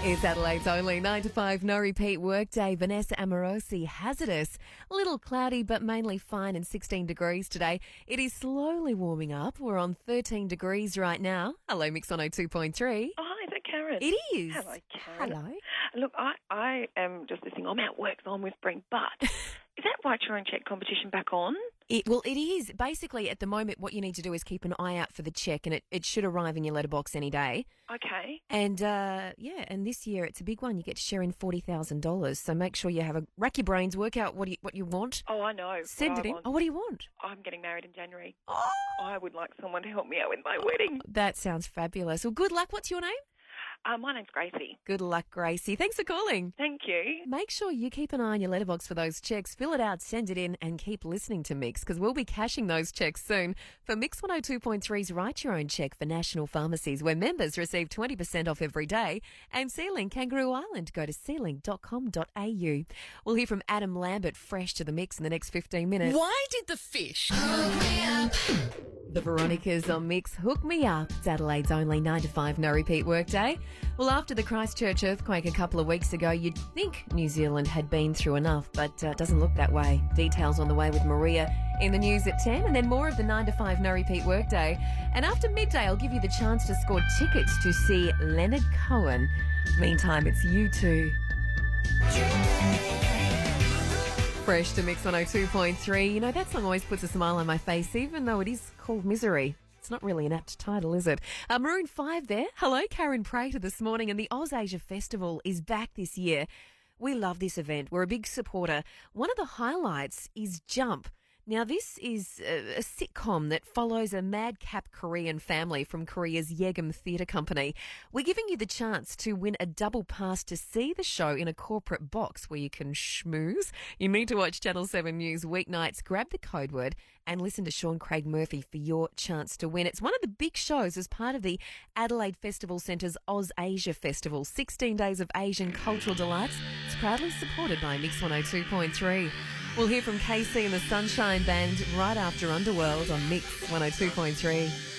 It's Adelaide's only 9 to 5 no repeat workday. Vanessa Amorosi, Hazardous. A little cloudy but mainly fine and 16 degrees today. It is slowly warming up. We're on 13 degrees right now. Hello, Mix 102.3. Oh, hi, is that Karen? It is. Hello, Karen. Hello. Look, I am just listening. I'm at work, so I'm whispering, but is that Write Your Own Check competition back on? It is. Basically, at the moment, what you need to do is keep an eye out for the check, and it should arrive in your letterbox any day. Okay. And, and this year it's a big one. You get to share in $40,000. So make sure you rack your brains, work out what you want. Oh, I know. Send it in. Oh, what do you want? I'm getting married in January. Oh, I would like someone to help me out with my wedding. that sounds fabulous. Well, good luck. What's your name? My name's Gracie. Good luck, Gracie. Thanks for calling. Thank you. Make sure you keep an eye on your letterbox for those checks. Fill it out, send it in, and keep listening to Mix, because we'll be cashing those checks soon for Mix 102.3's Write Your Own Check for national pharmacies, where members receive 20% off every day. And Sealing Kangaroo Island. Go to sealing.com.au. We'll hear from Adam Lambert, fresh to the Mix, in the next 15 minutes. Why did the fish? The Veronicas on Mix. Hook Me Up. It's Adelaide's only 9 to 5 no repeat workday. Well, after the Christchurch earthquake a couple of weeks ago, you'd think New Zealand had been through enough, but it doesn't look that way. Details on the way with Maria in the news at 10, and then more of the 9 to 5 no repeat workday. And after midday, I'll give you the chance to score tickets to see Leonard Cohen. Meantime, it's U2. Fresh to Mix 102.3. You know, that song always puts a smile on my face, even though it is called Misery. It's not really an apt title, is it? Maroon 5 there. Hello, Karen Prater this morning. And the AusAsia Festival is back this year. We love this event. We're a big supporter. One of the highlights is Jump. Now, this is a sitcom that follows a madcap Korean family from Korea's Yegum Theatre Company. We're giving you the chance to win a double pass to see the show in a corporate box where you can schmooze. You need to watch Channel 7 News weeknights, grab the code word and listen to Sean Craig Murphy for your chance to win. It's one of the big shows as part of the Adelaide Festival Centre's AusAsia Festival. 16 days of Asian cultural delights. It's proudly supported by Mix 102.3. We'll hear from KC and the Sunshine Band right after Underworld on Mix 102.3.